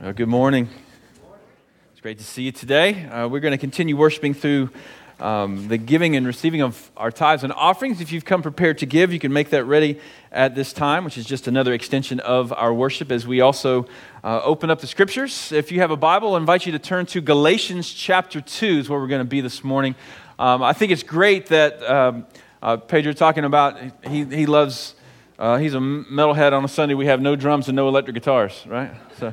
Good morning. It's great to see you today. We're going to continue worshiping through the giving and receiving of our tithes and offerings. If you've come prepared to give, you can make that ready at this time, which is just another extension of our worship as we also open up the Scriptures. If you have a Bible, I invite you to turn to Galatians chapter 2 is where we're going to be this morning. I think it's great that Pedro talking about, he loves... he's a metalhead on a Sunday. We have no drums and no electric guitars, right? So,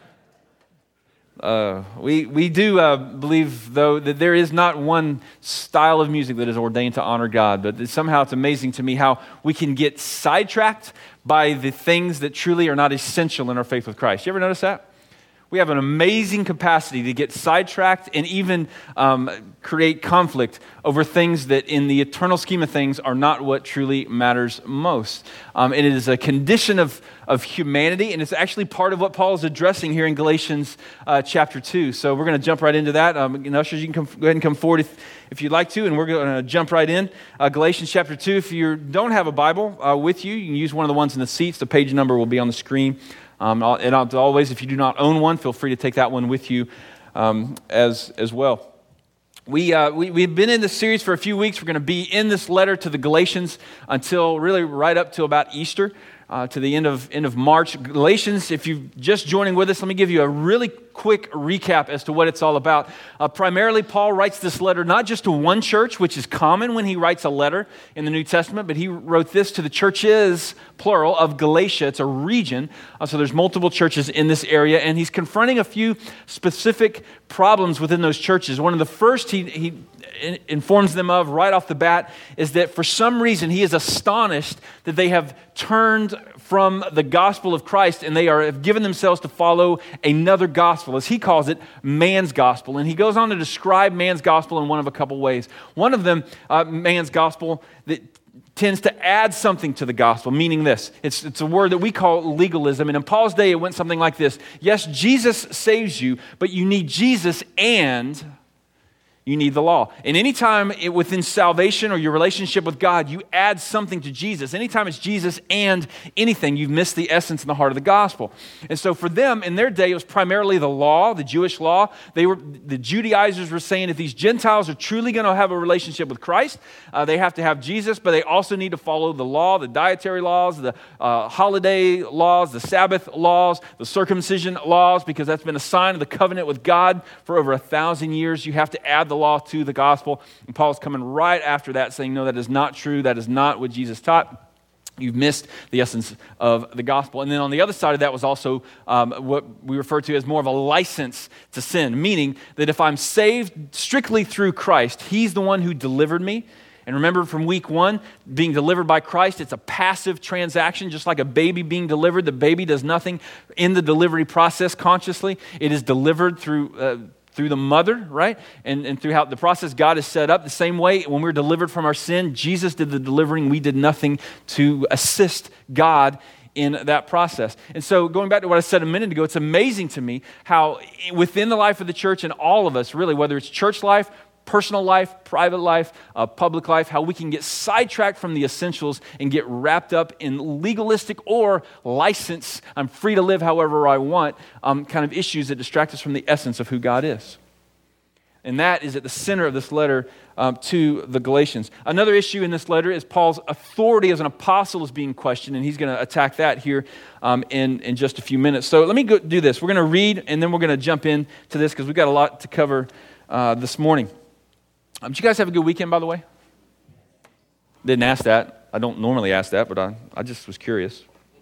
we do believe, though, that there is not one style of music that is ordained to honor God. But somehow it's amazing to me how we can get sidetracked by the things that truly are not essential in our faith with Christ. You ever notice that? We have an amazing capacity to get sidetracked and even create conflict over things that in the eternal scheme of things are not what truly matters most. It is a condition of humanity, and it's actually part of what Paul is addressing here in Galatians chapter 2. So we're going to jump right into that. Ushers, you can go ahead and come forward if you'd like to, and we're going to jump right in. Galatians chapter 2. If you don't have a Bible with you, you can use one of the ones in the seats. The page number will be on the screen. And always, if you do not own one, feel free to take that one with you as well. We've been in this series for a few weeks. We're going to be in this letter to the Galatians until really right up to about Easter, to the end of March. Galatians, if you're just joining with us, let me give you a really quick recap as to what it's all about. Primarily, Paul writes this letter not just to one church, which is common when he writes a letter in the New Testament, but he wrote this to the churches, plural, of Galatia. It's a region, so there's multiple churches in this area, and he's confronting a few specific problems within those churches. One of the first he informs them of right off the bat is that for some reason he is astonished that they have turned from the gospel of Christ and they have given themselves to follow another gospel, as he calls it, man's gospel. And he goes on to describe man's gospel in one of a couple ways. One of them, man's gospel, that tends to add something to the gospel, meaning this. It's a word that we call legalism. And in Paul's day, it went something like this. Yes, Jesus saves you, but you need Jesus and you need the law. And anytime within salvation or your relationship with God, you add something to Jesus. Anytime it's Jesus and anything, you've missed the essence and the heart of the gospel. And so for them, in their day, it was primarily the law, the Jewish law. The Judaizers were saying if these Gentiles are truly going to have a relationship with Christ, they have to have Jesus, but they also need to follow the law, the dietary laws, the holiday laws, the Sabbath laws, the circumcision laws, because that's been a sign of the covenant with God for over 1,000 years. You have to add the law to the gospel. And Paul's coming right after that saying, no, that is not true. That is not what Jesus taught. You've missed the essence of the gospel. And then on the other side of that was also what we refer to as more of a license to sin, meaning that if I'm saved strictly through Christ, he's the one who delivered me. And remember from week 1, being delivered by Christ, it's a passive transaction, just like a baby being delivered. The baby does nothing in the delivery process consciously. It is delivered through the mother, right? And through how the process God has set up. The same way, when we're delivered from our sin, Jesus did the delivering. We did nothing to assist God in that process. And so going back to what I said a minute ago, it's amazing to me how within the life of the church and all of us, really, whether it's church life, personal life, private life, public life, how we can get sidetracked from the essentials and get wrapped up in legalistic or license, I'm free to live however I want, kind of issues that distract us from the essence of who God is. And that is at the center of this letter to the Galatians. Another issue in this letter is Paul's authority as an apostle is being questioned, and he's going to attack that here in just a few minutes. So let me go do this. We're going to read, and then we're going to jump into this because we've got a lot to cover this morning. Did you guys have a good weekend, by the way? Didn't ask that. I don't normally ask that, but I just was curious.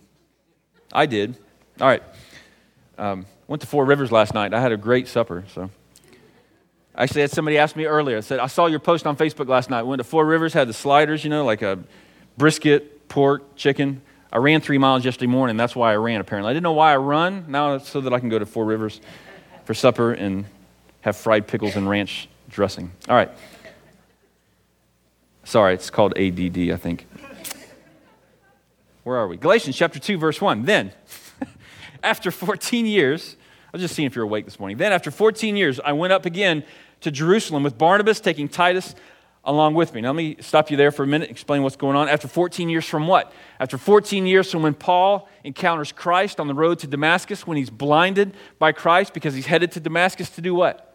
I did. All right. Went to Four Rivers last night. I had a great supper. So, actually, had somebody ask me earlier. I said, I saw your post on Facebook last night. Went to Four Rivers, had the sliders, like a brisket, pork, chicken. I ran 3 miles yesterday morning. That's why I ran, apparently. I didn't know why I run. Now it's so that I can go to Four Rivers for supper and have fried pickles and ranch dressing. All right. Sorry, it's called ADD, I think. Where are we? Galatians chapter 2, verse 1. Then, after 14 years, I was just seeing if you're awake this morning. Then, after 14 years, I went up again to Jerusalem with Barnabas, taking Titus along with me. Now let me stop you there for a minute, explain what's going on. After 14 years from what? After 14 years from when Paul encounters Christ on the road to Damascus, when he's blinded by Christ because he's headed to Damascus to do what?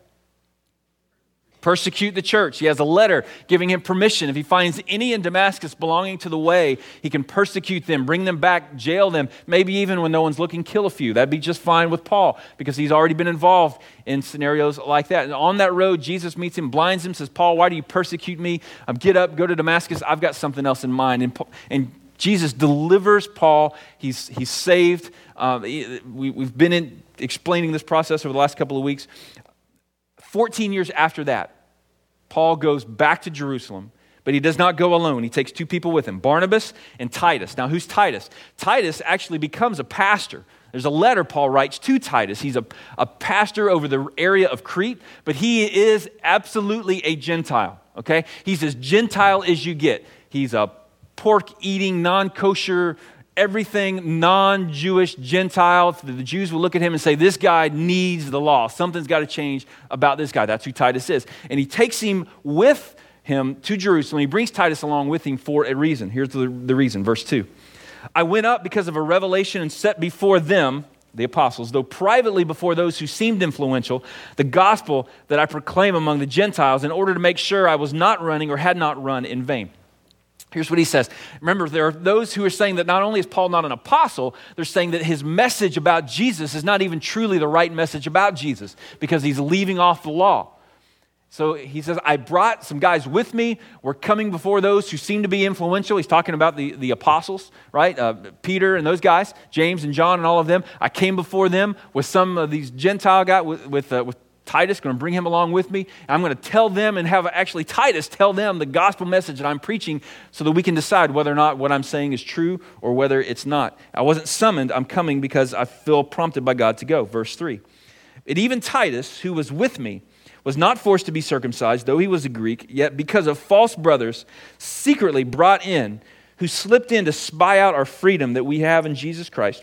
Persecute the church. He has a letter giving him permission. If he finds any in Damascus belonging to the way, he can persecute them, bring them back, jail them, maybe even when no one's looking, kill a few. That'd be just fine with Paul because he's already been involved in scenarios like that. And on that road, Jesus meets him, blinds him, says, Paul, why do you persecute me? Get up, go to Damascus. I've got something else in mind. And Jesus delivers Paul. He's saved. We've been explaining this process over the last couple of weeks. 14 years after that, Paul goes back to Jerusalem, but he does not go alone. He takes two people with him, Barnabas and Titus. Now, who's Titus? Titus actually becomes a pastor. There's a letter Paul writes to Titus. He's a pastor over the area of Crete, but he is absolutely a Gentile, okay? He's as Gentile as you get. He's a pork-eating, non-kosher, everything non-Jewish Gentile. The Jews will look at him and say, this guy needs the law. Something's got to change about this guy. That's who Titus is. And he takes him with him to Jerusalem. He brings Titus along with him for a reason. Here's the reason, verse 2. I went up because of a revelation and set before them, the apostles, though privately before those who seemed influential, the gospel that I proclaim among the Gentiles in order to make sure I was not running or had not run in vain. Here's what he says. Remember, there are those who are saying that not only is Paul not an apostle, they're saying that his message about Jesus is not even truly the right message about Jesus because he's leaving off the law. So he says, I brought some guys with me. We're coming before those who seem to be influential. He's talking about the apostles, right? Peter and those guys, James and John and all of them. I came before them with some of these Gentile guys, with Titus, going to bring him along with me. And I'm going to tell them and have actually Titus tell them the gospel message that I'm preaching so that we can decide whether or not what I'm saying is true or whether it's not. I wasn't summoned. I'm coming because I feel prompted by God to go. Verse 3. And even Titus, who was with me, was not forced to be circumcised, though he was a Greek, yet because of false brothers secretly brought in, who slipped in to spy out our freedom that we have in Jesus Christ,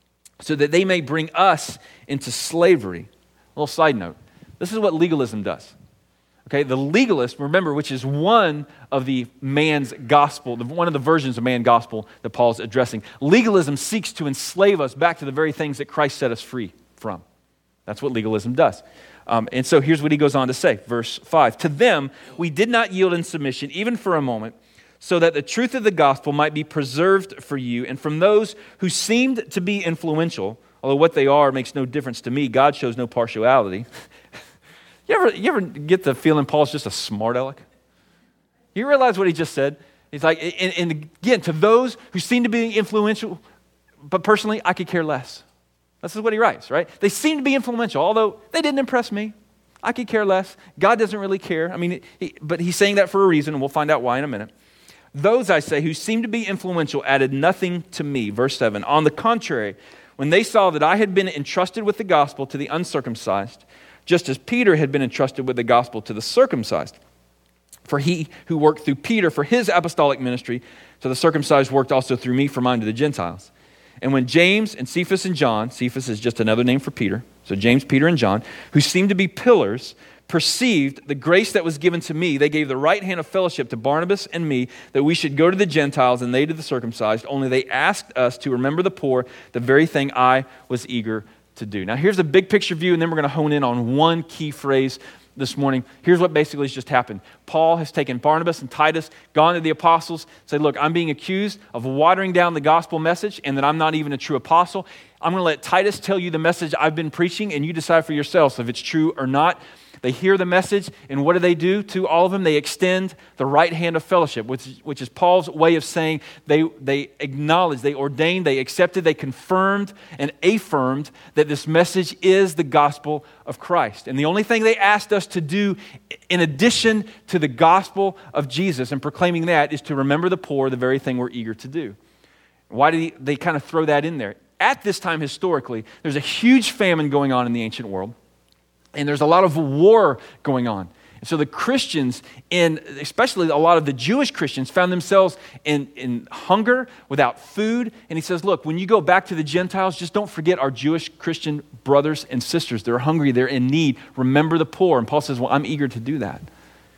so that they may bring us into slavery. A little side note. This is what legalism does. Okay, the legalist, remember, which is one of the man's gospel, one of the versions of man's gospel that Paul's addressing. Legalism seeks to enslave us back to the very things that Christ set us free from. That's what legalism does. And so here's what he goes on to say, verse 5. To them, we did not yield in submission, even for a moment, so that the truth of the gospel might be preserved for you. And from those who seemed to be influential, although what they are makes no difference to me, God shows no partiality. You ever get the feeling Paul's just a smart aleck? You realize what he just said? He's like, and again, to those who seem to be influential, but personally, I could care less. This is what he writes, right? They seem to be influential, although they didn't impress me. I could care less. God doesn't really care. I mean, but he's saying that for a reason, and we'll find out why in a minute. Those, I say, who seem to be influential added nothing to me. Verse 7. On the contrary, when they saw that I had been entrusted with the gospel to the uncircumcised, just as Peter had been entrusted with the gospel to the circumcised. For he who worked through Peter for his apostolic ministry, to the circumcised worked also through me for mine to the Gentiles. And when James and Cephas and John, Cephas is just another name for Peter, so James, Peter, and John, who seemed to be pillars, perceived the grace that was given to me, they gave the right hand of fellowship to Barnabas and me, that we should go to the Gentiles and they to the circumcised, only they asked us to remember the poor, the very thing I was eager to do. Now here's a big picture view, and then we're going to hone in on one key phrase this morning. Here's what basically has just happened. Paul has taken Barnabas and Titus, gone to the apostles, said, look, I'm being accused of watering down the gospel message and that I'm not even a true apostle. I'm going to let Titus tell you the message I've been preaching, and you decide for yourselves if it's true or not. They hear the message, and what do to all of them? They extend the right hand of fellowship, which is Paul's way of saying they acknowledged, they ordained, they accepted, they confirmed and affirmed that this message is the gospel of Christ. And the only thing they asked us to do in addition to the gospel of Jesus and proclaiming that is to remember the poor, the very thing we're eager to do. Why do they kind of throw that in there? At this time historically, there's a huge famine going on in the ancient world. And there's a lot of war going on. And so the Christians, especially a lot of the Jewish Christians, found themselves in hunger, without food. And he says, look, when you go back to the Gentiles, just don't forget our Jewish Christian brothers and sisters. They're hungry, they're in need. Remember the poor. And Paul says, well, I'm eager to do that.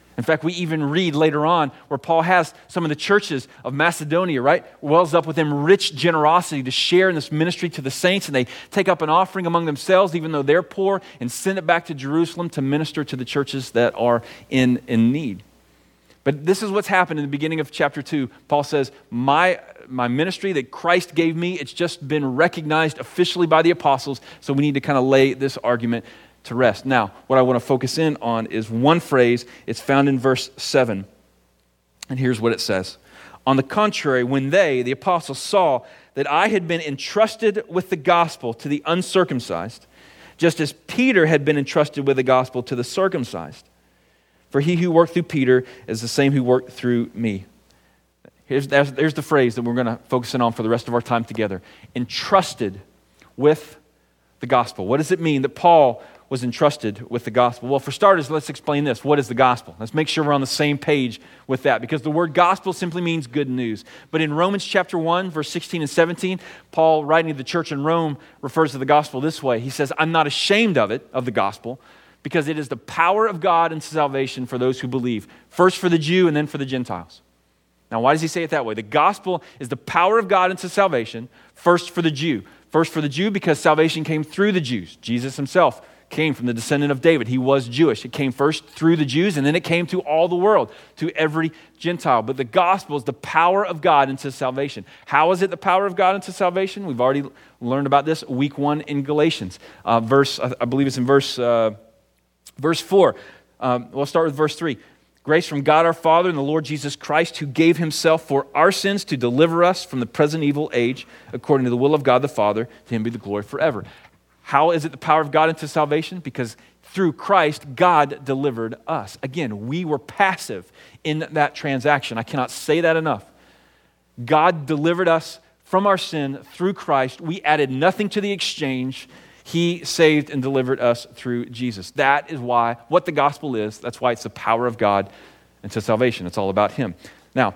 In fact, we even read later on where Paul has some of the churches of Macedonia, right, wells up with them rich generosity to share in this ministry to the saints, and they take up an offering among themselves, even though they're poor, and send it back to Jerusalem to minister to the churches that are in need. But this is what's happened in the beginning of chapter 2. Paul says, my ministry that Christ gave me, it's just been recognized officially by the apostles, so we need to kind of lay this argument to rest. Now, what I want to focus in on is one phrase. It's found in verse 7. And here's what it says. On the contrary, when they, the apostles, saw that I had been entrusted with the gospel to the uncircumcised, just as Peter had been entrusted with the gospel to the circumcised. For he who worked through Peter is the same who worked through me. There's the phrase that we're going to focus in on for the rest of our time together. Entrusted with the gospel. What does it mean that Paul was entrusted with the gospel? Well, for starters, let's explain this. What is the gospel? Let's make sure we're on the same page with that, because the word gospel simply means good news. But in Romans chapter 1, verse 16 and 17, Paul, writing to the church in Rome, refers to the gospel this way. He says, I'm not ashamed of it, of the gospel, because it is the power of God unto salvation for those who believe, first for the Jew and then for the Gentiles. Now, why does he say it that way? The gospel is the power of God unto salvation, first for the Jew. First for the Jew because salvation came through the Jews. Jesus himself came from the descendant of David. He was Jewish. It came first through the Jews, and then it came to all the world, to every Gentile. But the gospel is the power of God into salvation. How is it the power of God into salvation? We've already learned about this week 1 in Galatians. I believe it's in verse 4. We'll start with verse 3. Grace from God our Father and the Lord Jesus Christ, who gave himself for our sins to deliver us from the present evil age, according to the will of God the Father. To him be the glory forever. How is it the power of God into salvation? Because through Christ, God delivered us. Again, we were passive in that transaction. I cannot say that enough. God delivered us from our sin through Christ. We added nothing to the exchange. He saved and delivered us through Jesus. That is what the gospel is. That's why it's the power of God into salvation. It's all about him. Now,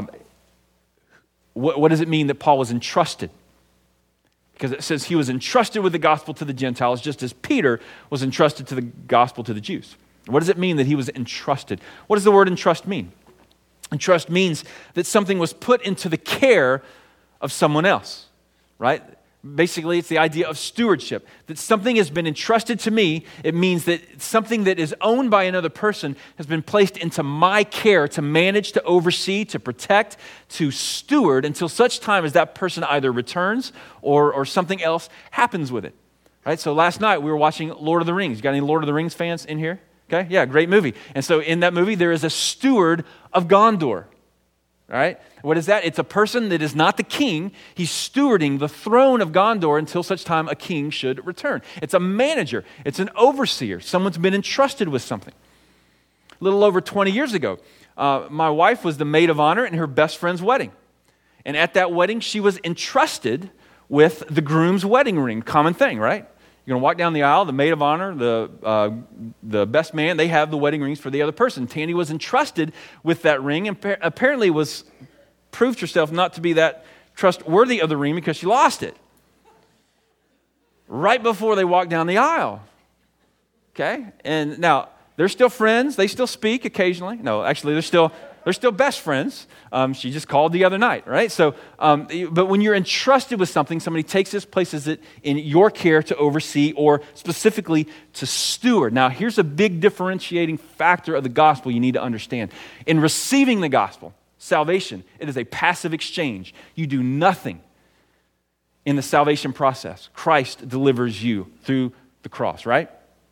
what does it mean that Paul was entrusted? Because it says he was entrusted with the gospel to the Gentiles, just as Peter was entrusted to the gospel to the Jews. What does it mean that he was entrusted? What does the word entrust mean? Entrust means that something was put into the care of someone else, right? Basically, it's the idea of stewardship. That something has been entrusted to me, it means that something that is owned by another person has been placed into my care to manage, to oversee, to protect, to steward until such time as that person either returns or something else happens with it. Right? So last night we were watching Lord of the Rings. You got any Lord of the Rings fans in here? Okay, yeah, great movie. And so in that movie there is a steward of Gondor. All right? What is that? It's a person that is not the king. He's stewarding the throne of Gondor until such time a king should return. It's a manager. It's an overseer. Someone's been entrusted with something. A little over 20 years ago, my wife was the maid of honor in her best friend's wedding. And at that wedding, she was entrusted with the groom's wedding ring. Common thing, right? You're going to walk down the aisle, the maid of honor, the best man, they have the wedding rings for the other person. Tandy was entrusted with that ring and apparently proved herself not to be that trustworthy of the ring because she lost it right before they walked down the aisle. Okay? And now, they're still friends. They still speak occasionally. No, actually, they're still best friends. She just called the other night, right? So, but when you're entrusted with something, somebody takes this, places it in your care to oversee or specifically to steward. Now, here's a big differentiating factor of the gospel you need to understand. In receiving the gospel, salvation, it is a passive exchange. You do nothing in the salvation process. Christ delivers you through the cross, right?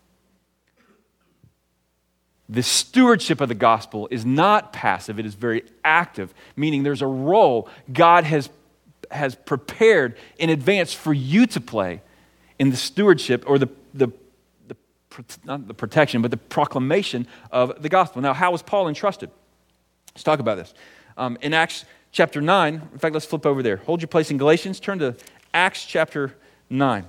The stewardship of the gospel is not passive, it is very active, meaning there's a role God has prepared in advance for you to play in the stewardship or not the protection, but the proclamation of the gospel. Now, how was Paul entrusted? Let's talk about this. In Acts chapter 9, in fact, let's flip over there. Hold your place in Galatians, turn to Acts chapter 9.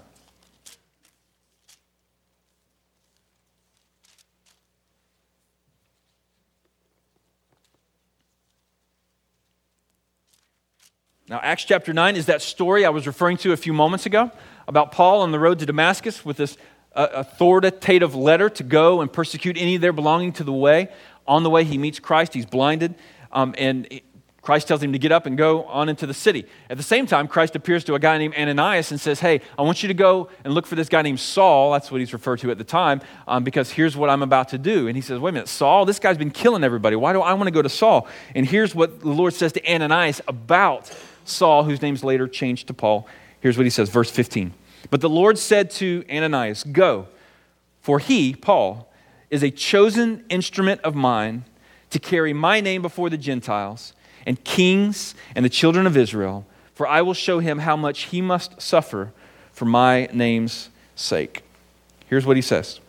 Now, Acts chapter 9 is that story I was referring to a few moments ago about Paul on the road to Damascus with this authoritative letter to go and persecute any there belonging to the way. On the way, he meets Christ. He's blinded, and Christ tells him to get up and go on into the city. At the same time, Christ appears to a guy named Ananias and says, hey, I want you to go and look for this guy named Saul. That's what he's referred to at the time, because here's what I'm about to do. And he says, wait a minute, Saul? This guy's been killing everybody. Why do I want to go to Saul? And here's what the Lord says to Ananias about Saul, whose name's later changed to Paul. Here's what he says, verse 15. But the Lord said to Ananias, go, for he, Paul, is a chosen instrument of mine to carry my name before the Gentiles and kings and the children of Israel, for I will show him how much he must suffer for my name's sake. Here's what he says.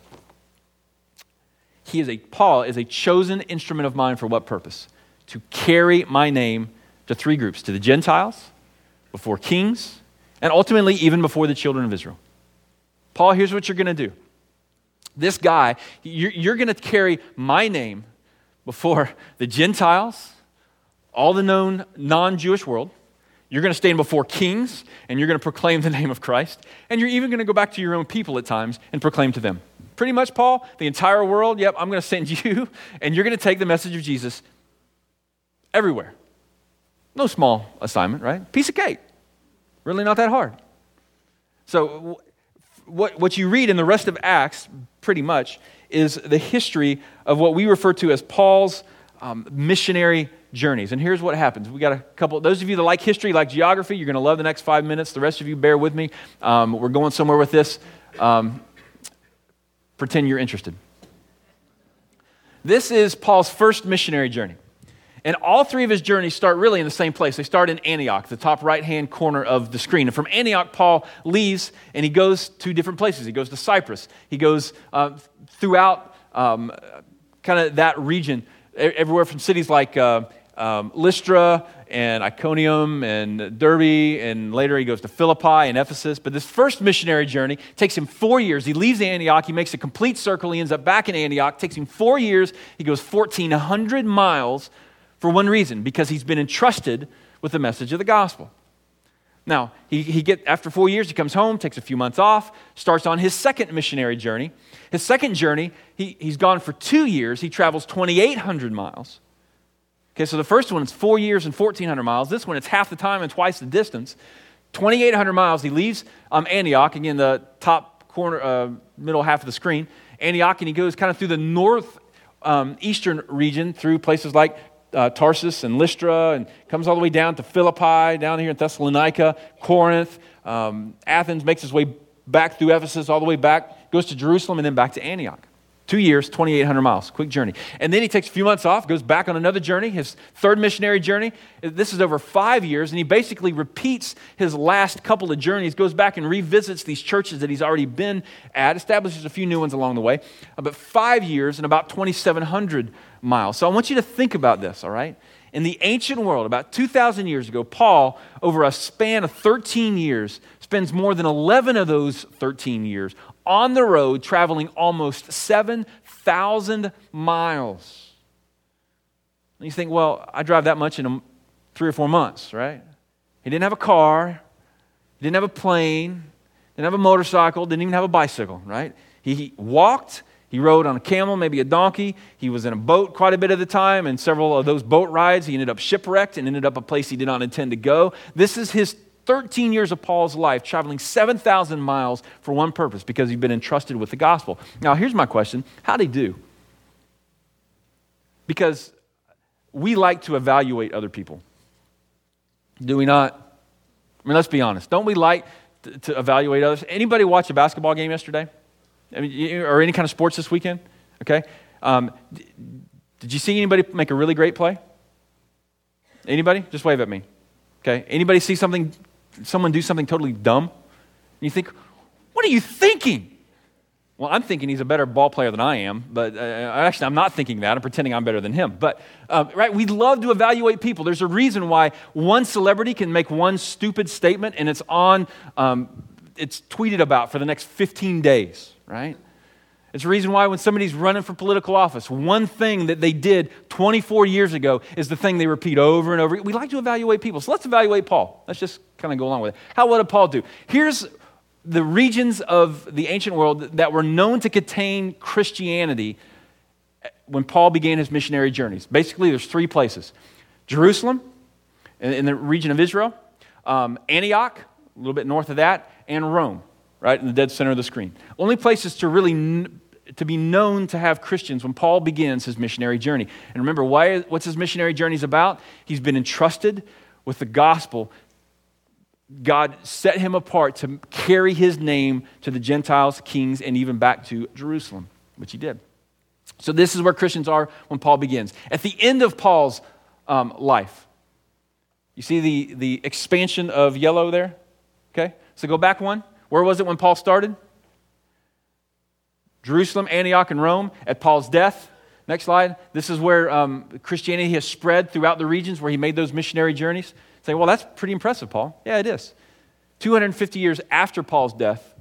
Paul is a chosen instrument of mine for what purpose? To carry my name to three groups, to the Gentiles, before kings, and ultimately even before the children of Israel. Paul, here's what you're going to do. This guy, you're going to carry my name before the Gentiles, all the known non-Jewish world. You're going to stand before kings, and you're going to proclaim the name of Christ. And you're even going to go back to your own people at times and proclaim to them. Pretty much, Paul, the entire world, yep, I'm going to send you, and you're going to take the message of Jesus everywhere. No small assignment, right? Piece of cake. Really not that hard. So what you read in the rest of Acts, pretty much, is the history of what we refer to as Paul's missionary journeys. And here's what happens. We got a couple, those of you that like history, like geography, you're going to love the next 5 minutes. The rest of you, bear with me. We're going somewhere with this. Pretend you're interested. This is Paul's first missionary journey. And all three of his journeys start really in the same place. They start in Antioch, the top right-hand corner of the screen. And from Antioch, Paul leaves and he goes to different places. He goes to Cyprus. He goes throughout kind of that region, everywhere from cities like Lystra and Iconium and Derbe, and later he goes to Philippi and Ephesus. But this first missionary journey takes him 4 years. He leaves Antioch. He makes a complete circle. He ends up back in Antioch. It takes him 4 years. He goes 1,400 miles for one reason, because he's been entrusted with the message of the gospel. Now, after 4 years, he comes home, takes a few months off, starts on his second missionary journey. His second journey, he's gone for 2 years. He travels 2,800 miles. Okay, so the first one is 4 years and 1,400 miles. This one, it's half the time and twice the distance. 2,800 miles. He leaves Antioch, again, the top corner, middle half of the screen, Antioch, and he goes kind of through the north eastern region, through places like Tarsus and Lystra, and comes all the way down to Philippi, down here in Thessalonica, Corinth, Athens, makes his way back through Ephesus, all the way back, goes to Jerusalem, and then back to Antioch. 2 years, 2,800 miles, quick journey. And then he takes a few months off, goes back on another journey, his third missionary journey. This is over 5 years, and he basically repeats his last couple of journeys, goes back and revisits these churches that he's already been at, establishes a few new ones along the way. But 5 years and about 2,700 miles. So I want you to think about this, all right? In the ancient world, about 2,000 years ago, Paul, over a span of 13 years, spends more than 11 of those 13 years on the road, traveling almost 7,000 miles. And you think, well, I drive that much in 3 or 4 months, right? He didn't have a car, he didn't have a plane, didn't have a motorcycle, didn't even have a bicycle, right? He walked. He rode on a camel, maybe a donkey. He was in a boat quite a bit of the time, and several of those boat rides, he ended up shipwrecked and ended up a place he did not intend to go. This is his 13 years of Paul's life, traveling 7,000 miles for one purpose, because he'd been entrusted with the gospel. Now, here's my question. How'd he do? Because we like to evaluate other people. Do we not? I mean, let's be honest. Don't we like to evaluate others? Anybody watch a basketball game yesterday? I mean, or any kind of sports this weekend? Okay. Did you see anybody make a really great play? Anybody? Just wave at me. Okay. Anybody see someone do something totally dumb? And you think, what are you thinking? Well, I'm thinking he's a better ball player than I am, but actually I'm not thinking that. I'm pretending I'm better than him. But, right, we love to evaluate people. There's a reason why one celebrity can make one stupid statement and it's tweeted about for the next 15 days. Right? It's the reason why when somebody's running for political office, one thing that they did 24 years ago is the thing they repeat over and over. We like to evaluate people. So let's evaluate Paul. Let's just kind of go along with it. What did Paul do? Here's the regions of the ancient world that were known to contain Christianity when Paul began his missionary journeys. Basically, there's three places. Jerusalem, in the region of Israel, Antioch, a little bit north of that, and Rome, right in the dead center of the screen. Only places to really to be known to have Christians when Paul begins his missionary journey. And remember, what's his missionary journeys about? He's been entrusted with the gospel. God set him apart to carry his name to the Gentiles, kings, and even back to Jerusalem, which he did. So this is where Christians are when Paul begins. At the end of Paul's life, you see the expansion of yellow there? Okay, so go back one. Where was it when Paul started? Jerusalem, Antioch, and Rome. At Paul's death, next slide, this is where Christianity has spread throughout the regions where he made those missionary journeys. Say, well, that's pretty impressive, Paul. Yeah, it is. 250 years after Paul's death,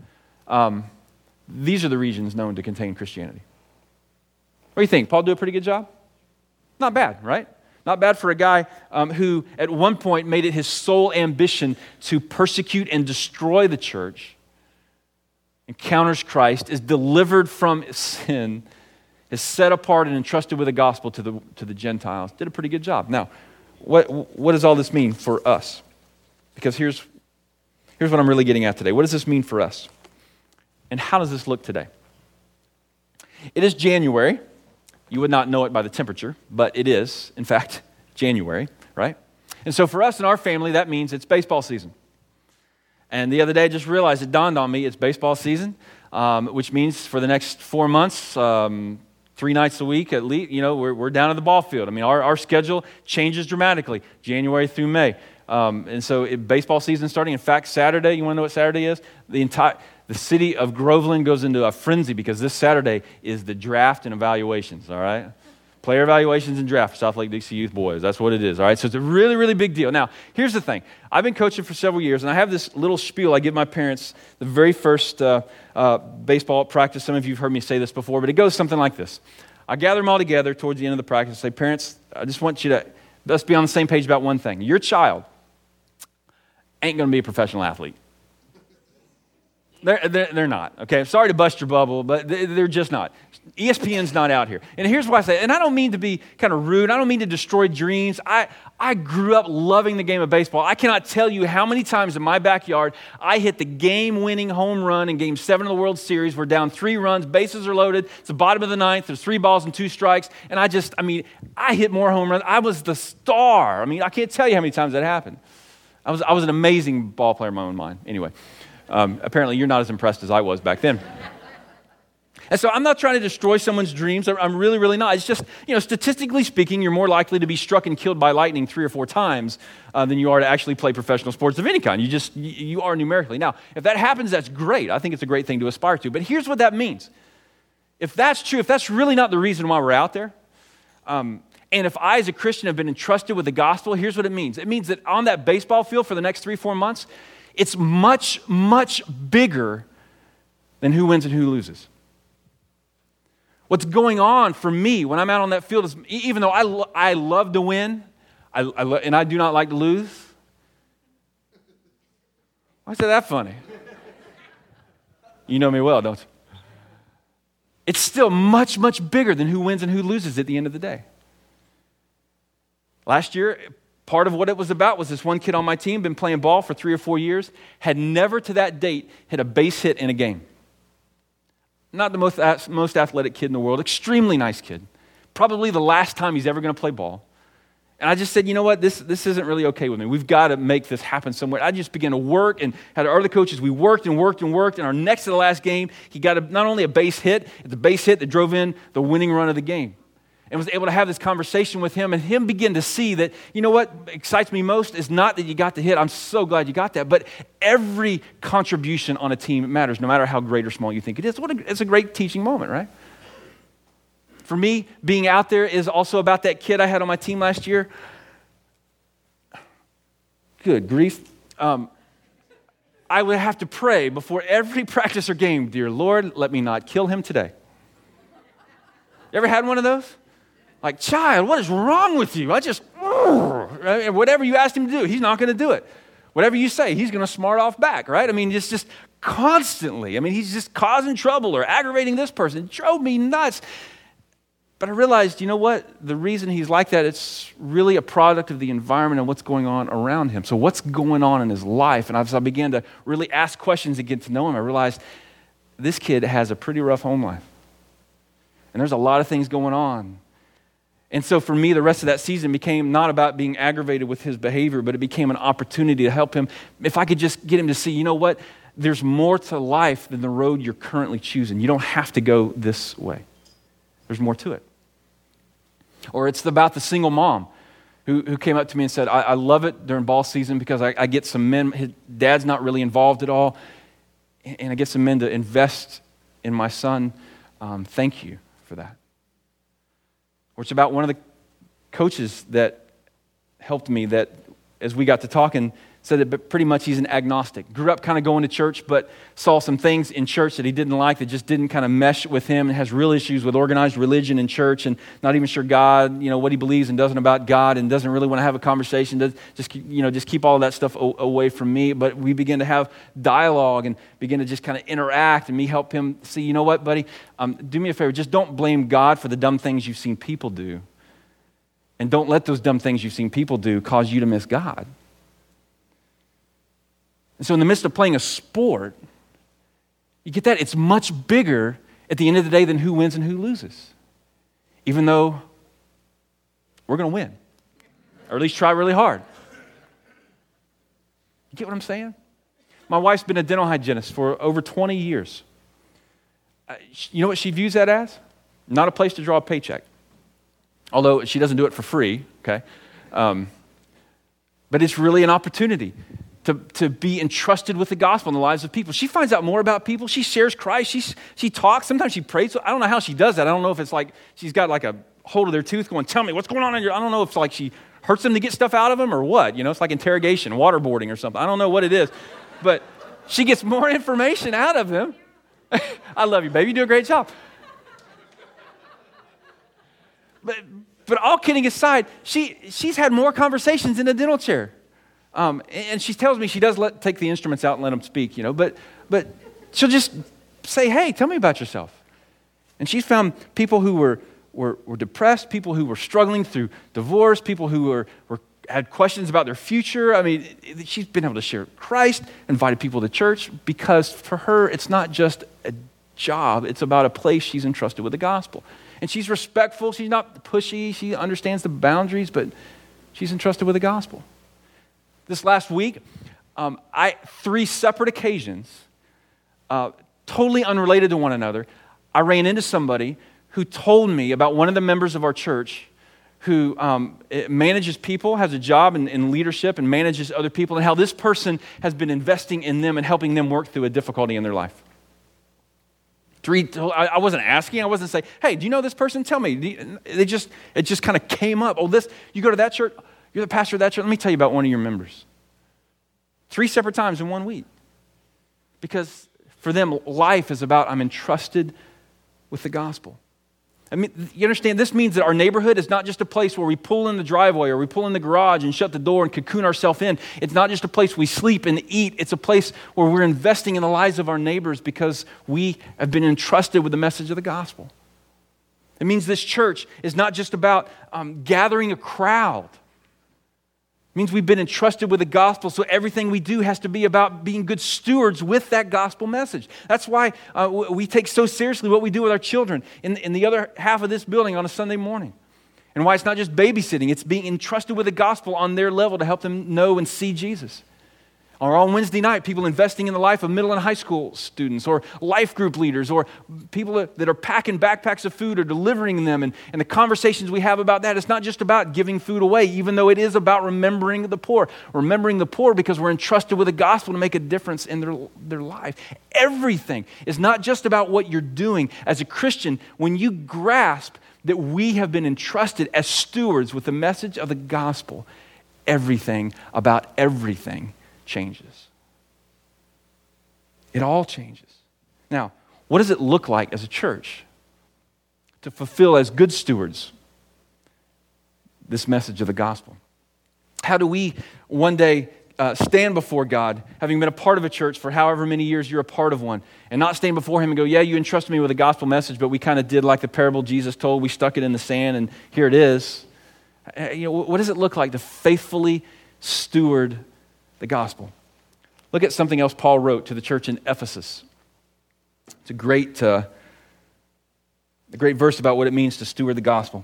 these are the regions known to contain Christianity. What do you think? Paul do a pretty good job? Not bad, right? Not bad for a guy who at one point made it his sole ambition to persecute and destroy the church, encounters Christ, is delivered from sin, is set apart and entrusted with the gospel to the Gentiles. Did a pretty good job. Now, what does all this mean for us? Because here's what I'm really getting at today. What does this mean for us? And how does this look today? It is January. You would not know it by the temperature, but it is, in fact, January, right? And so for us and our family, that means it's baseball season. And the other day, I just realized, it dawned on me, it's baseball season, which means for the next 4 months, 3 nights a week at least, we're down at the ball field. I mean, our schedule changes dramatically, January through May. And so baseball season starting. In fact, Saturday, you want to know what Saturday is? The city of Groveland goes into a frenzy because this Saturday is the draft and evaluations, all right? Player evaluations and draft for South Lake Dixie Youth Boys. That's what it is, all right? So it's a really, really big deal. Now, here's the thing. I've been coaching for several years, and I have this little spiel I give my parents the very first baseball practice. Some of you have heard me say this before, but it goes something like this. I gather them all together towards the end of the practice and say, parents, I just want you to, let's be on the same page about one thing. Your child ain't going to be a professional athlete. They're not, okay? Sorry to bust your bubble, but they're just not. ESPN's not out here. And here's why I say, and I don't mean to be kind of rude. I don't mean to destroy dreams. I grew up loving the game of baseball. I cannot tell you how many times in my backyard I hit the game-winning home run in Game 7 of the World Series. We're down 3 runs. Bases are loaded. It's the bottom of the 9th. There's 3 balls and 2 strikes. And I hit more home runs. I was the star. I can't tell you how many times that happened. I was an amazing ball player in my own mind. Anyway. Apparently, you're not as impressed as I was back then. And so I'm not trying to destroy someone's dreams. I'm really, really not. It's just, statistically speaking, you're more likely to be struck and killed by lightning 3 or 4 times than you are to actually play professional sports of any kind. You are numerically. Now, if that happens, that's great. I think it's a great thing to aspire to. But here's what that means. If that's true, if that's really not the reason why we're out there, and if I, as a Christian, have been entrusted with the gospel, here's what it means. It means that on that baseball field for the next 3-4 months, it's much, much bigger than who wins and who loses. What's going on for me when I'm out on that field is, even though I love to win, and I do not like to lose. Why is that funny? You know me well, don't you? It's still much, much bigger than who wins and who loses at the end of the day. Last year, part of what it was about was this one kid on my team, been playing ball for 3 or 4 years, had never to that date hit a base hit in a game. Not the most athletic kid in the world, extremely nice kid. Probably the last time he's ever going to play ball. And I just said, you know what, this isn't really okay with me. We've got to make this happen somewhere. I just began to work and had our other coaches, we worked and worked and worked. And our next to the last game, he got not only a base hit, it's a base hit that drove in the winning run of the game. And was able to have this conversation with him and him begin to see that, you know what excites me most is not that you got the hit. I'm so glad you got that. But every contribution on a team matters, no matter how great or small you think it is. It's a great teaching moment, right? For me, being out there is also about that kid I had on my team last year. Good grief. I would have to pray before every practice or game, dear Lord, let me not kill him today. You ever had one of those? Like, child, what is wrong with you? Right? Whatever you asked him to do, he's not going to do it. Whatever you say, he's going to smart off back, right? It's just constantly. He's just causing trouble or aggravating this person. It drove me nuts. But I realized, you know what? The reason he's like that, it's really a product of the environment and what's going on around him. So what's going on in his life? And as I began to really ask questions and get to know him, I realized this kid has a pretty rough home life. And there's a lot of things going on. And so for me, the rest of that season became not about being aggravated with his behavior, but it became an opportunity to help him. If I could just get him to see, you know what? There's more to life than the road you're currently choosing. You don't have to go this way. There's more to it. Or it's about the single mom who came up to me and said, I love it during ball season because I get some men, his dad's not really involved at all, and I get some men to invest in my son. Thank you for that. Or it's about one of the coaches that helped me that as we got to talking, said that pretty much he's an agnostic. Grew up kind of going to church, but saw some things in church that he didn't like that just didn't kind of mesh with him, and has real issues with organized religion in church, and not even sure God, what he believes and doesn't about God, and doesn't really want to have a conversation. Just keep all of that stuff away from me. But we begin to have dialogue and begin to just kind of interact, and me help him see, you know what, buddy, do me a favor. Just don't blame God for the dumb things you've seen people do. And don't let those dumb things you've seen people do cause you to miss God. And so in the midst of playing a sport, you get that? It's much bigger at the end of the day than who wins and who loses. Even though we're going to win. Or at least try really hard. You get what I'm saying? My wife's been a dental hygienist for over 20 years. You know what she views that as? Not a place to draw a paycheck. Although she doesn't do it for free, okay? But it's really an opportunity to be entrusted with the gospel in the lives of people. She finds out more about people. She shares Christ. She talks. Sometimes she prays. I don't know how she does that. I don't know if it's like she's got like a hold of their tooth going, tell me what's going on in your... I don't know if it's like she hurts them to get stuff out of them or what. It's like interrogation, waterboarding or something. I don't know what it is. But she gets more information out of him. I love you, baby. You do a great job. But all kidding aside, she's had more conversations in the dental chair. And she tells me she does take the instruments out and let them speak, but she'll just say, hey, tell me about yourself. And she's found people who were depressed, people who were struggling through divorce, people who had questions about their future. I mean, she's been able to share Christ, invited people to church, because for her, it's not just a job. It's about a place she's entrusted with the gospel. And she's respectful. She's not pushy. She understands the boundaries, but she's entrusted with the gospel. This last week, 3 separate occasions, totally unrelated to one another, I ran into somebody who told me about one of the members of our church who manages people, has a job in leadership and manages other people, and how this person has been investing in them and helping them work through a difficulty in their life. I wasn't asking. I wasn't saying, hey, do you know this person? Tell me. It just kind of came up. Oh, you go to that church? You're the pastor of that church? Let me tell you about one of your members. 3 separate times in 1 week. Because for them, life is about I'm entrusted with the gospel. I mean, you understand, this means that our neighborhood is not just a place where we pull in the driveway or we pull in the garage and shut the door and cocoon ourselves in. It's not just a place we sleep and eat. It's a place where we're investing in the lives of our neighbors because we have been entrusted with the message of the gospel. It means this church is not just about gathering a crowd. It means we've been entrusted with the gospel, so everything we do has to be about being good stewards with that gospel message. That's why we take so seriously what we do with our children in the other half of this building on a Sunday morning. And why it's not just babysitting, it's being entrusted with the gospel on their level to help them know and see Jesus. Or on Wednesday night, people investing in the life of middle and high school students, or life group leaders, or people that are packing backpacks of food or delivering them, and the conversations we have about that. It's not just about giving food away, even though it is about remembering the poor. Remembering the poor because we're entrusted with the gospel to make a difference in their life. Everything is not just about what you're doing. As a Christian, when you grasp that we have been entrusted as stewards with the message of the gospel, everything about everything changes. It all changes. Now, what does it look like as a church to fulfill as good stewards this message of the gospel? How do we one day stand before God, having been a part of a church for however many years you're a part of one, and not stand before him and go, yeah, you entrusted me with a gospel message, but we kind of did like the parable Jesus told. We stuck it in the sand, and here it is. What does it look like to faithfully steward the gospel? Look at something else Paul wrote to the church in Ephesus. It's a great verse about what it means to steward the gospel.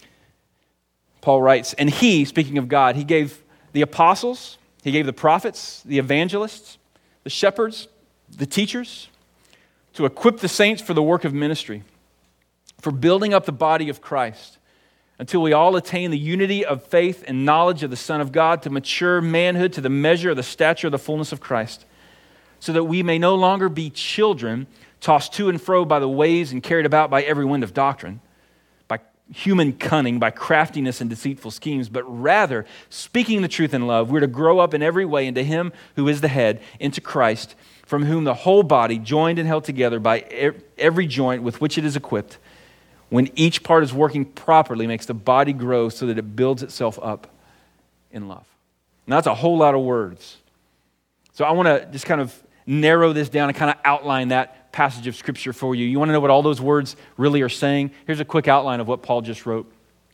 Paul writes, and he, speaking of God, he gave the apostles, he gave the prophets, the evangelists, the shepherds, the teachers, to equip the saints for the work of ministry, for building up the body of Christ, until we all attain the unity of faith and knowledge of the Son of God, to mature manhood, to the measure of the stature of the fullness of Christ, so that we may no longer be children, tossed to and fro by the waves and carried about by every wind of doctrine, by human cunning, by craftiness and deceitful schemes, but rather, speaking the truth in love, we're to grow up in every way into him who is the head, into Christ, from whom the whole body, joined and held together by every joint with which it is equipped, when each part is working properly, makes the body grow so that it builds itself up in love. Now, that's a whole lot of words. So I want to just kind of narrow this down and kind of outline that passage of Scripture for you. You want to know what all those words really are saying? Here's a quick outline of what Paul just wrote.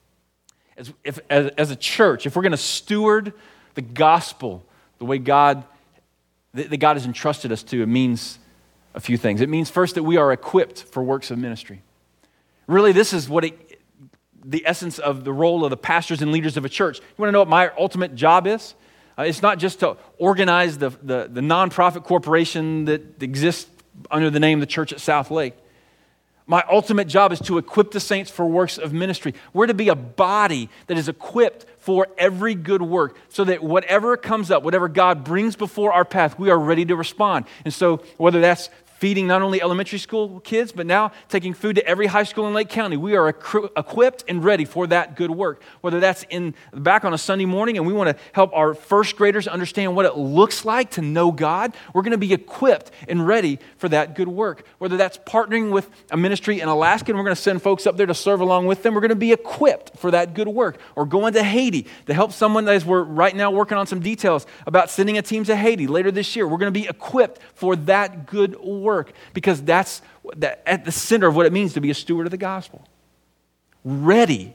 As a church, if we're going to steward the gospel the way God has entrusted us to, it means a few things. It means first that we are equipped for works of ministry. Really, this is the essence of the role of the pastors and leaders of a church. You want to know what my ultimate job is? It's not just to organize the nonprofit corporation that exists under the name of the church at South Lake. My ultimate job is to equip the saints for works of ministry. We're to be a body that is equipped for every good work, so that whatever comes up, whatever God brings before our path, we are ready to respond. And so whether that's feeding not only elementary school kids, but now taking food to every high school in Lake County, we are equipped and ready for that good work. Whether that's back on a Sunday morning and we want to help our first graders understand what it looks like to know God, we're going to be equipped and ready for that good work. Whether that's partnering with a ministry in Alaska and we're going to send folks up there to serve along with them, we're going to be equipped for that good work. Or going to Haiti to help someone, as we're right now working on some details about sending a team to Haiti later this year. We're going to be equipped for that good work, because that's at the center of what it means to be a steward of the gospel. Ready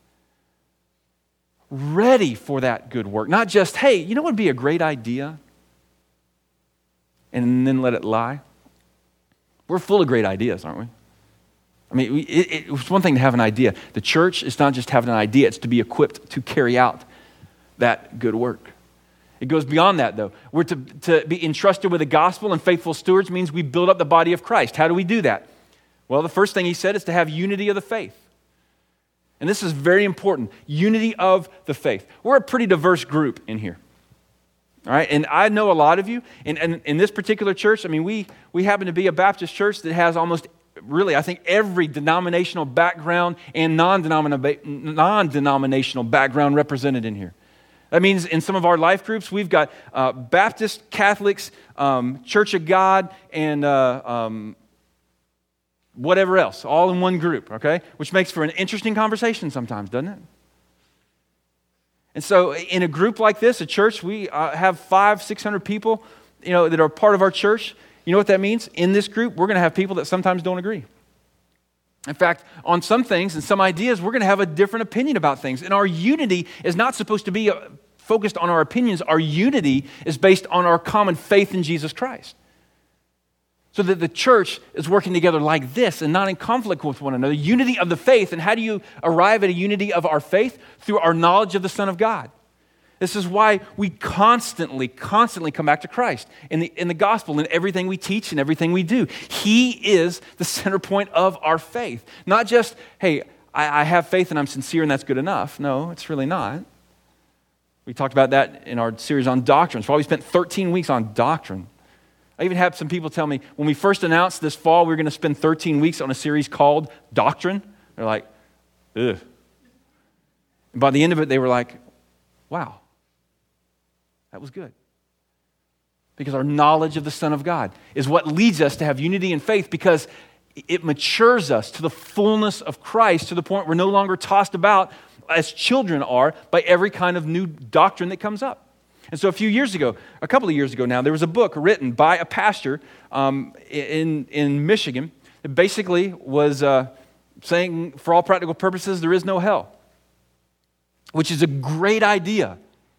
for that good work. Not just, hey, you know what would be a great idea? And then let it lie. We're full of great ideas, aren't we? I mean, it's one thing to have an idea. The church is not just having an idea, it's to be equipped to carry out that good work. It goes beyond that, though. We're to be entrusted with the gospel, and faithful stewards means we build up the body of Christ. How do we do that? Well, the first thing he said is to have unity of the faith. And this is very important. Unity of the faith. We're a pretty diverse group in here. All right, and I know a lot of you. And in this particular church, I mean, we happen to be a Baptist church that has almost, really, I think every denominational background and non-denominational background represented in here. That means in some of our life groups, we've got Baptist, Catholics, Church of God, and whatever else, all in one group, okay? Which makes for an interesting conversation sometimes, doesn't it? And so in a group like this, a church, we have 500-600 people, that are part of our church. You know what that means? In this group, we're going to have people that sometimes don't agree. In fact, on some things and some ideas, we're going to have a different opinion about things. And our unity is not supposed to be focused on our opinions. Our unity is based on our common faith in Jesus Christ. So that the church is working together like this and not in conflict with one another. Unity of the faith. And how do you arrive at a unity of our faith? Through our knowledge of the Son of God. This is why we constantly come back to Christ in the gospel, in everything we teach and everything we do. He is the center point of our faith. Not just, hey, I have faith and I'm sincere and that's good enough. No, it's really not. We talked about that in our series on doctrine. So we spent 13 weeks on doctrine. I even had some people tell me, when we first announced this fall we were going to spend 13 weeks on a series called Doctrine, they're like, ugh. And by the end of it, they were like, wow. That was good. Because our knowledge of the Son of God is what leads us to have unity in faith, because it matures us to the fullness of Christ, to the point we're no longer tossed about as children are by every kind of new doctrine that comes up. And so a couple of years ago now, there was a book written by a pastor in Michigan that basically was saying, for all practical purposes, there is no hell, which is a great idea.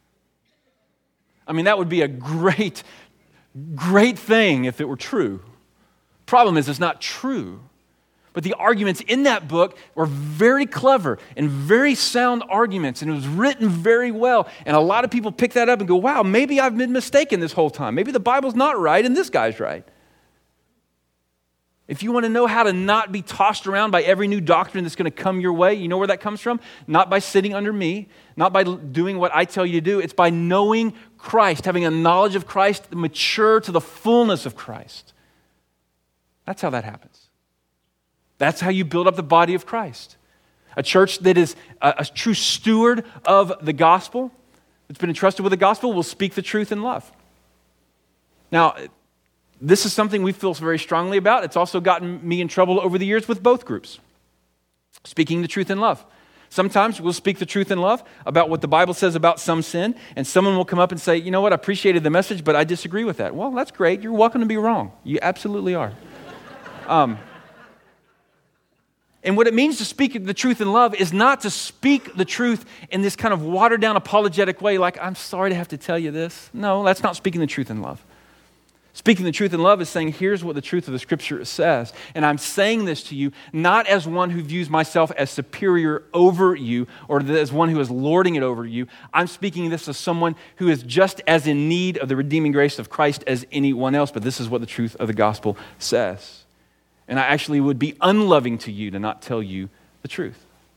I mean, that would be a great thing if it were true. Problem is, it's not true. But the arguments in that book were very clever and very sound arguments, and it was written very well. And a lot of people pick that up and go, wow, maybe I've been mistaken this whole time. Maybe the Bible's not right and this guy's right. If you want to know how to not be tossed around by every new doctrine that's going to come your way, you know where that comes from? Not by sitting under me, not by doing what I tell you to do. It's by knowing Christ, having a knowledge of Christ, mature to the fullness of Christ. That's how that happens. That's how you build up the body of Christ. A church that is a true steward of the gospel, that's been entrusted with the gospel, will speak the truth in love. Now, this is something we feel very strongly about. It's also gotten me in trouble over the years with both groups. Speaking the truth in love. Sometimes we'll speak the truth in love about what the Bible says about some sin, and someone will come up and say, you know what, I appreciated the message, but I disagree with that. Well, that's great. You're welcome to be wrong. You absolutely are. And what it means to speak the truth in love is not to speak the truth in this kind of watered down apologetic way, like, I'm sorry to have to tell you this. No, that's not speaking the truth in love. Speaking the truth in love is saying, here's what the truth of the Scripture says. And I'm saying this to you not as one who views myself as superior over you or as one who is lording it over you. I'm speaking this as someone who is just as in need of the redeeming grace of Christ as anyone else. But this is what the truth of the gospel says. And I actually would be unloving to you to not tell you the truth.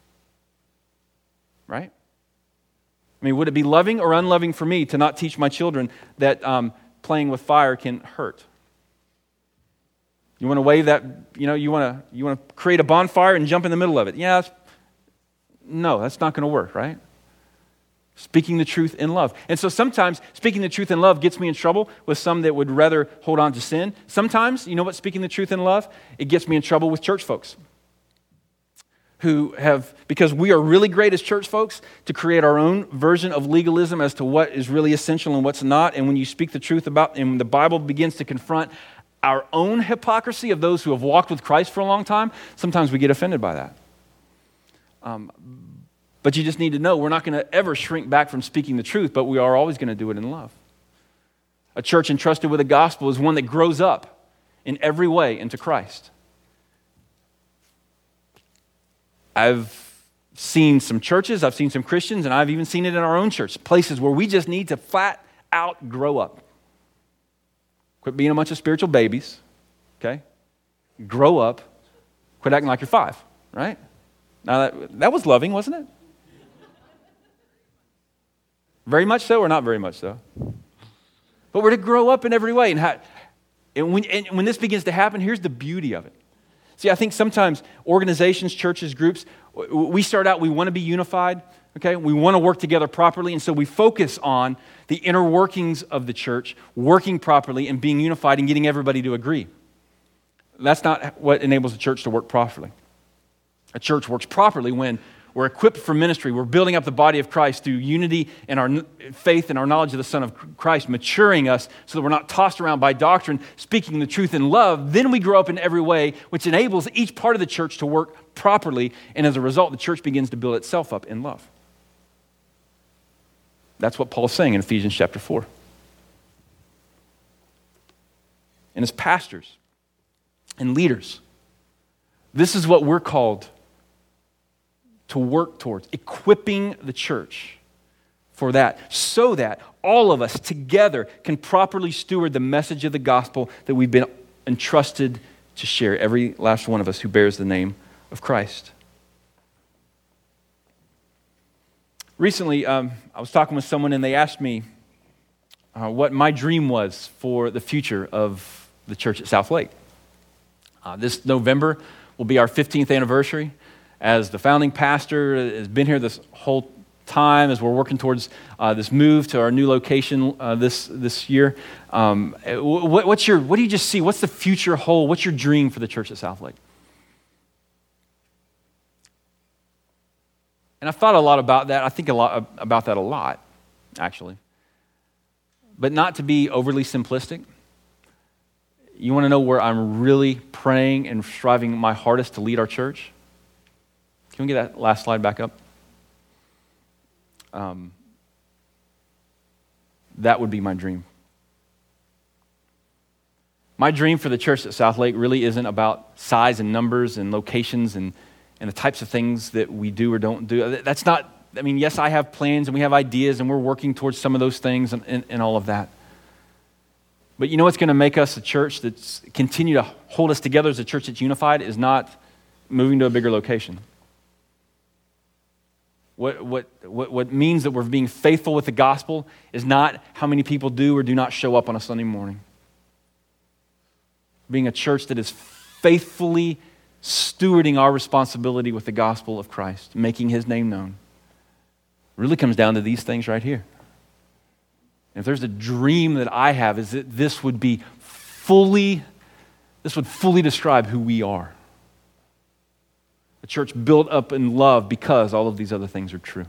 Right? I mean, would it be loving or unloving for me to not teach my children that playing with fire can hurt? You want to wave that, you want to create a bonfire and jump in the middle of it. Yeah, no, that's not going to work, right? Speaking the truth in love. And so sometimes speaking the truth in love gets me in trouble with some that would rather hold on to sin. Sometimes, you know what, speaking the truth in love, it gets me in trouble with church folks who have, because we are really great as church folks to create our own version of legalism as to what is really essential and what's not. And when you speak the truth about, and when the Bible begins to confront our own hypocrisy of those who have walked with Christ for a long time, sometimes we get offended by that. But you just need to know we're not going to ever shrink back from speaking the truth, but we are always going to do it in love. A church entrusted with the gospel is one that grows up in every way into Christ. I've seen some churches, I've seen some Christians, and I've even seen it in our own church, places where we just need to flat out grow up. Quit being a bunch of spiritual babies, okay? Grow up. Quit acting like you're 5, right? Now that was loving, wasn't it? Very much so or not very much so? But we're to grow up in every way. And when this begins to happen, here's the beauty of it. See, I think sometimes organizations, churches, groups, we start out, we want to be unified, okay? We want to work together properly, and so we focus on the inner workings of the church, working properly and being unified and getting everybody to agree. That's not what enables a church to work properly. A church works properly when we're equipped for ministry. We're building up the body of Christ through unity and our faith and our knowledge of the Son of Christ, maturing us so that we're not tossed around by doctrine, speaking the truth in love. Then we grow up in every way, which enables each part of the church to work properly. And as a result, the church begins to build itself up in love. That's what Paul's saying in Ephesians chapter 4. And as pastors and leaders, this is what we're called to work towards, equipping the church for that, so that all of us together can properly steward the message of the gospel that we've been entrusted to share, every last one of us who bears the name of Christ. Recently, I was talking with someone and they asked me what my dream was for the future of the church at South Lake. This November will be our 15th anniversary. As the founding pastor, has been here this whole time as we're working towards this move to our new location this year. What do you just see? What's the future hold? What's your dream for the church at South Lake? And I've thought a lot about that. I think a lot about that a lot, actually. but not to be overly simplistic. You want to know where I'm really praying and striving my hardest to lead our church? Can we get that last slide back up? That would be my dream. My dream for the church at Southlake really isn't about size and numbers and locations and the types of things that we do or don't do. That's not, yes, I have plans and we have ideas and we're working towards some of those things and all of that. But you know what's going to make us a church that's continue to hold us together as a church that's unified is not moving to a bigger location. What means that we're being faithful with the gospel is not how many people do or do not show up on a Sunday morning. Being a church that is faithfully stewarding our responsibility with the gospel of Christ, making his name known, really comes down to these things right here. And if there's a dream that I have, is that this would fully describe who we are. A church built up in love because all of these other things are true.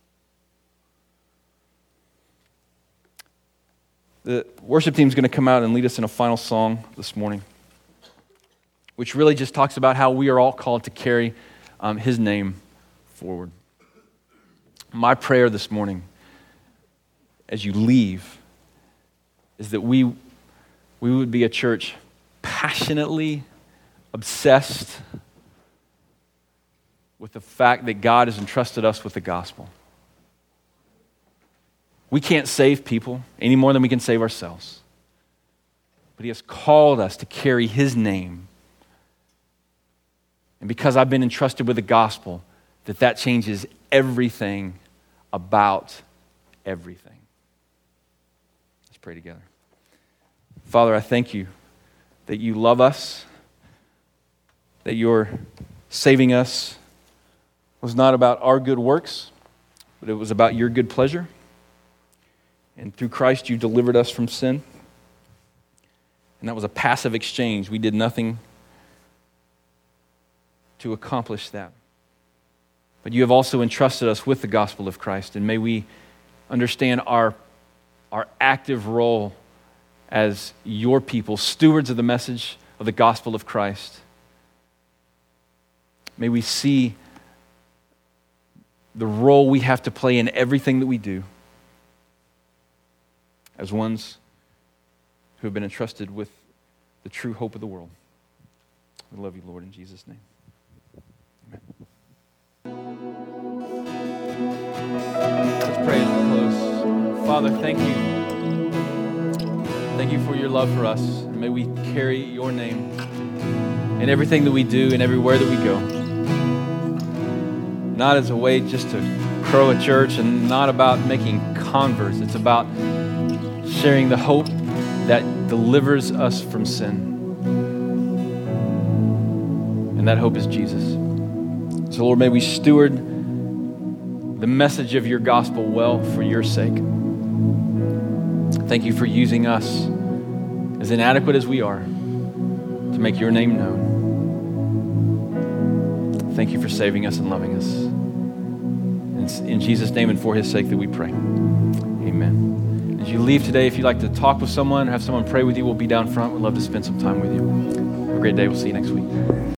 The worship team is going to come out and lead us in a final song this morning, which really just talks about how we are all called to carry his name forward. My prayer this morning, as you leave, is that we would be a church passionately obsessed with the fact that God has entrusted us with the gospel. We can't save people any more than we can save ourselves. But he has called us to carry his name. And because I've been entrusted with the gospel, that changes everything about everything. Let's pray together. Father, I thank you that you love us, that your saving us was not about our good works, but it was about your good pleasure. And through Christ, you delivered us from sin. And that was a passive exchange. We did nothing to accomplish that. But you have also entrusted us with the gospel of Christ. And may we understand our active role as your people, stewards of the message of the gospel of Christ. May we see the role we have to play in everything that we do as ones who have been entrusted with the true hope of the world. We love you, Lord, in Jesus' name. Amen. Let's pray as we close. Father, thank you. Thank you for your love for us. And may we carry your name in everything that we do and everywhere that we go. Not as a way just to grow a church and not about making converts. It's about sharing the hope that delivers us from sin. And that hope is Jesus. So Lord, may we steward the message of your gospel well for your sake. Thank you for using us, as inadequate as we are, to make your name known. Thank you for saving us and loving us. It's in Jesus' name and for his sake that we pray. Amen. As you leave today, if you'd like to talk with someone or have someone pray with you, we'll be down front. We'd love to spend some time with you. Have a great day. We'll see you next week.